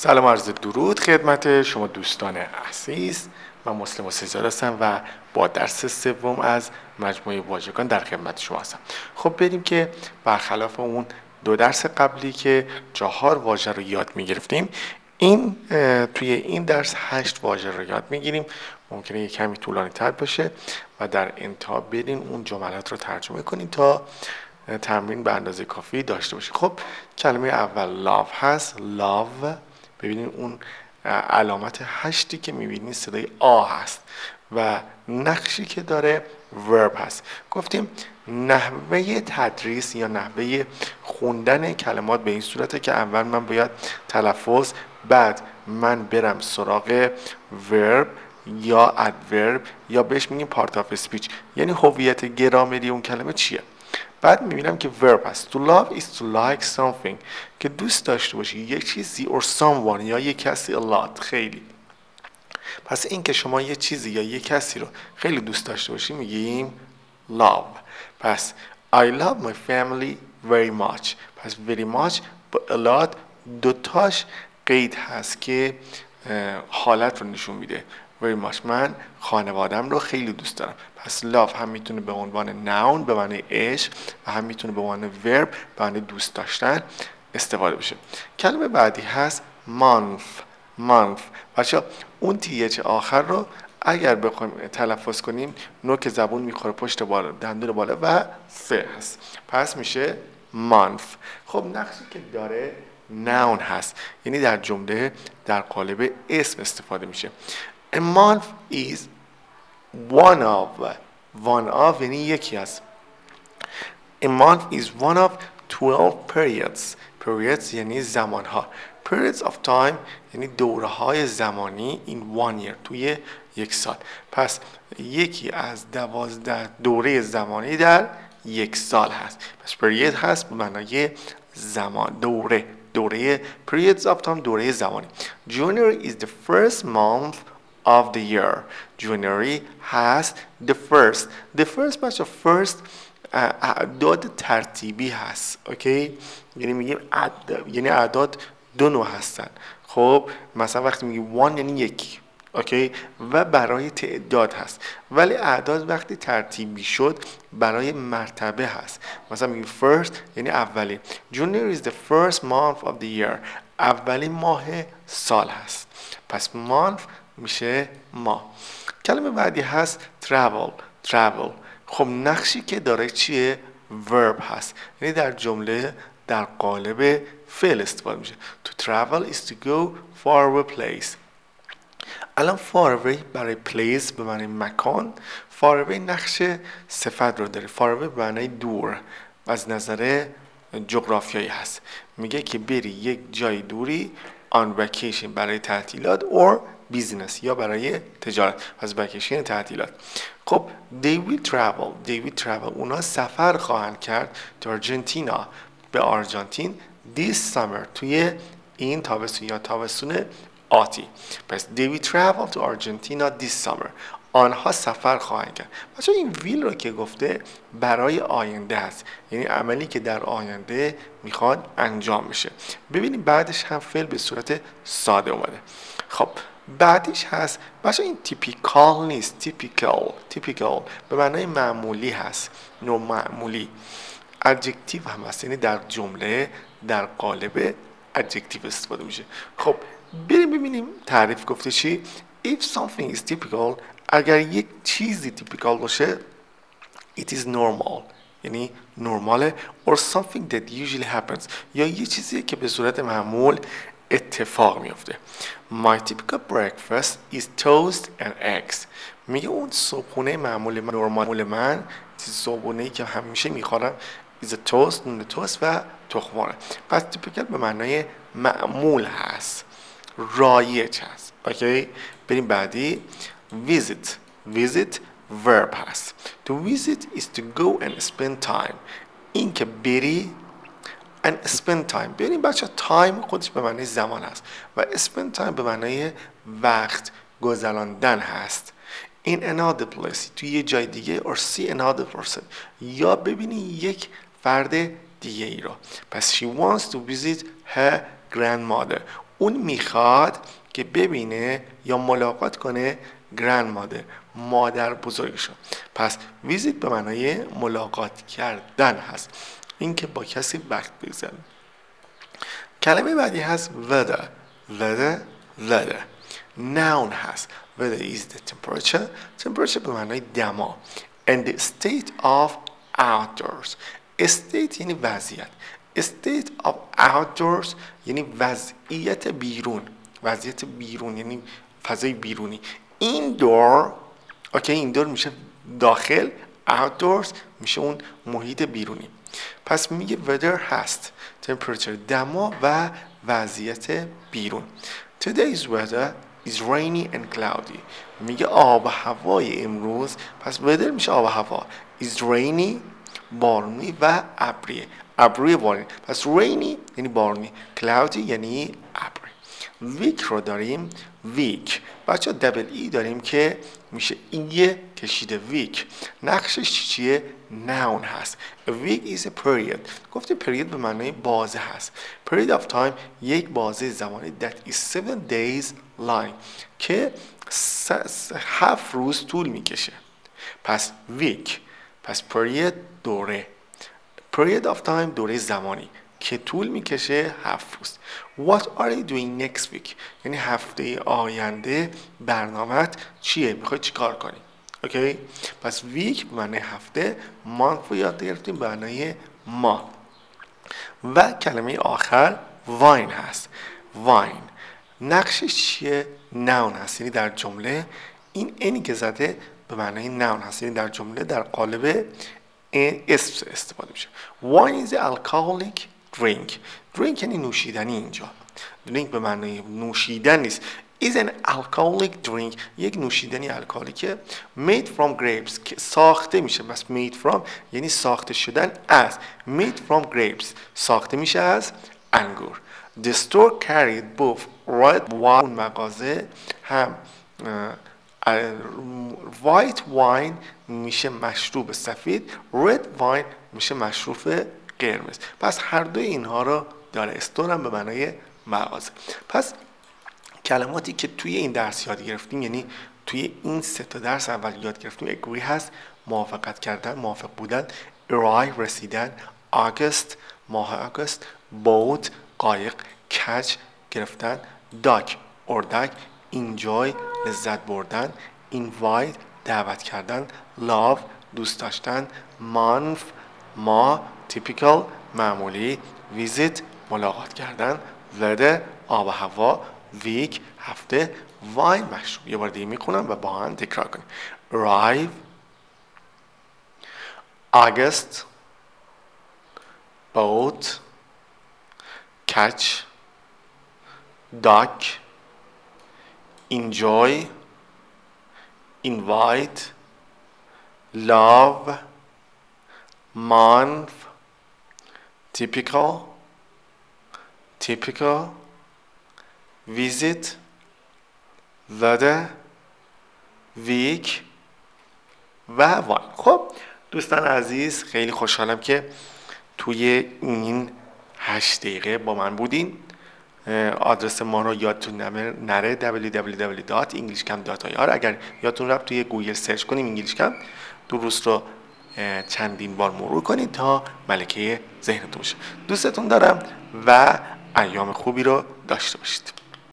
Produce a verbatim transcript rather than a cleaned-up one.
سلام عرض درود خدمت شما دوستان عزیز. من مسلم سجاد هستم و با درس سوم از مجموعه واژگان در خدمت شما هستم. خب بریم که برخلاف اون دو درس قبلی که چهار واژه رو یاد میگرفتیم، این توی این درس هشت واژه رو یاد میگیریم. ممکنه یک کمی طولانی تر باشه و در انتها بریم اون جملات رو ترجمه کنیم تا تمرین به اندازه کافی داشته باشیم. خب کلمه اول love هست. love، ببینید اون علامت هشتی که میبینید صدای آ هست و نقشی که داره verb هست. گفتیم نحوه تدریس یا نحوه خوندن کلمات به این صورته که اول من باید تلفظ، بعد من برم سراغ verb یا adverb یا بهش میگیم part of speech، یعنی هویت گرامری اون کلمه چیه. بعد میبینم که verb هست. To love is to like something، که دوست داشته باشی یک چیزی، or someone یا یک کسی، a lot، خیلی. پس این که شما یک چیزی یا یک کسی رو خیلی دوست داشته باشی میگیم love. پس I love my family very much. پس very much با a lot دوتاش قید هست که حالت رو نشون میده. very much، من خانوادم رو خیلی دوست دارم. پس love هم میتونه به عنوان noun به معنی عشق و هم میتونه به عنوان verb به معنی دوست داشتن استفاده بشه. کلمه بعدی هست month. month بچه اون تیچ آخر رو اگر بخوایم تلفظ کنیم نوک زبون میخوره پشت بالا، دندون بالا و ف هست، پس میشه month. خب نقشی که داره noun هست، یعنی در جمله در قالب اسم استفاده میشه. A month is one of one of یعنی یکی از. A month is one of twelve periods. periods یعنی زمانها. periods of time یعنی دوره های زمانی in one year، توی یک سال. پس یکی از دوازده دوره زمانی در یک سال هست. پس period هست به معنای زمان، دوره دوره periods of time، دوره زمانی. January is the first month of the year. January هست the first. the first بچه first اعداد ترتیبی هست، اوکی؟ یعنی میگیم اعداد، یعنی اعداد دو نوع هستن. خب مثلا وقتی میگیم one یعنی یکی، اوکی، و برای تعداد هست. ولی اعداد وقتی ترتیبی شد برای مرتبه هست. مثلا میگیم first یعنی اولی. January is the first month of the year. اولین ماه سال هست. پس month میشه ماه. کلمه بعدی هست travel. travel خب نقشی که داره چیه؟ verb هست، یعنی در جمله در قالب فعل استفاده میشه. To travel is to go far away place. الان far away برای place به معنی مکان. far away نقش صفت رو داره. far away به معنی دور از نظر جغرافیایی هست. میگه که بری یک جای دوری on vacation برای تعطیلات or business یا برای تجارت. پس vacation تعطیلات. خب they will travel. they will travel اونا سفر خواهند کرد to Argentina به آرژانتین this summer توی این تابستون یا تابستون آتی. پس they will travel to Argentina this summer. آنها سفر خواهند کرد. بچه این ویل رو که گفته برای آینده هست، یعنی عملی که در آینده میخواد انجام بشه. ببینیم بعدش هم فعل به صورت ساده اومده. خب بعدش هست بچه این تیپیکال نیست، تیپیکال. تیپیکال به معنای معمولی هست، نوع معمولی. ادجکتیو هم هست، یعنی در جمله در قالب ادجکتیو استفاده میشه. خب بریم ببینیم تعریف گفته چی. If something is typical، اگر یک چیزی تیپیکال باشه it is normal یعنی نرماله، or something that usually happens یا یه چیزی که به صورت معمول اتفاق میفته. My typical breakfast is toast and eggs. میگه اون صبحونه معمول من، نرمال من، صبحونه‌ای که همیشه میخورم is a toast، نون توست و تخم‌مرغ. پس typical به معنای معمول هست، رایج هست. اوکی، بریم بعدی. visit. visit verb هست. to visit is to go and spend time. این که بری and spend time. بریم بچه time خودش به معنی زمان هست و spend time به معنی وقت گذراندن هست. in another place توی یه جای دیگه or see another person یا ببینی یک فرد دیگه ای رو. پس she wants to visit her grandmother. اون میخواد که ببینه یا ملاقات کنه grandmother، مادر بزرگشو. پس visit به معنای ملاقات کردن هست، این که با کسی وقت بگذره. کلمه بعدی هست weather. weather weather noun هست. weather is the temperature. temperature به معنای دما. and the state of outdoors. state یعنی وضعیت. state of outdoors یعنی وضعیت بیرون. وضعیت بیرون یعنی فضای بیرونی. indoor اوکی indoor میشه داخل، outdoors میشه اون محیط بیرونی. پس میگه weather هست، temperature دما و وضعیت بیرون. Today's weather is rainy and cloudy. میگه آب و هوای امروز، پس weather میشه آب و هوا، is rainy بارونی و ابریه، ابروی بارونی. پس rainy یعنی بارونی، cloudy یعنی ابری. week رو داریم، week بچه دبل ای داریم که میشه ایه کشیده week. نقشش چیه؟ noun هست. A week is a period. گفته period به معنای بازه هست. period of time یک بازه زمانی that is seven days long که هفت روز طول میکشه. پس week، پس period دوره، period of time دوره زمانی که طول میکشه هفت روز. What are you doing next week؟ یعنی هفته آینده برنامه‌ت چیه؟ میخوای چی کار کنی؟ اوکی؟ پس week به معنی هفته، month رو یاد گرفتیم به معنی ماه. و کلمه آخر wine هست. wine نقشش چیه؟ noun هست، یعنی در جمله این اینی که زده به معنی noun هست، یعنی در جمله در قالب اسم استفاده میشه. wine is alcoholic drink. drink یعنی نوشیدنی. اینجا drink به معنی نوشیدن نیست. is an alcoholic drink یک نوشیدنی الکلیکه. made from grapes که ساخته میشه. پس made from یعنی ساخته شدن از. made from grapes ساخته میشه از انگور. the store carried both red wine مغازه هم white wine میشه مشروب سفید، red wine میشه مشروب قرمز. پس هر دوی اینها رو داره. استور هم به معنای مغازه. پس کلماتی که توی این درس یاد گرفتیم، یعنی توی این سه تا درس اول یاد گرفتیم، agree هست موافقت کردن، موافق بودن، arrive رسیدن، August ماه آگوست، boat قایق، catch گرفتن، duck اردک، enjoy لذت بردن، invite دعوت کردن، love دوست داشتن، month ماه، typical معمولی، visit ملاقات کردن، weather آب و هوا، week هفته، wine مشروب. یه بار دیگه میخونم و با هم تکرار کنیم. arrive August boat catch duck enjoy invite love month typical typical visit weather week و وان. خب دوستان عزیز، خیلی خوشحالم که توی این هشت دقیقه با من بودین. آدرس ما رو یادتون نره دبلیو دبلیو دبلیو دات انگلیش کمپ دات آی آر. اگر یادتون رفت توی گوگل سرچ کنیم انگلیش کمپ، درست رو چندین بار مرور کنید تا ملکه ذهنتون شه. دوستتون دارم و ایام خوبی رو داشته باشید.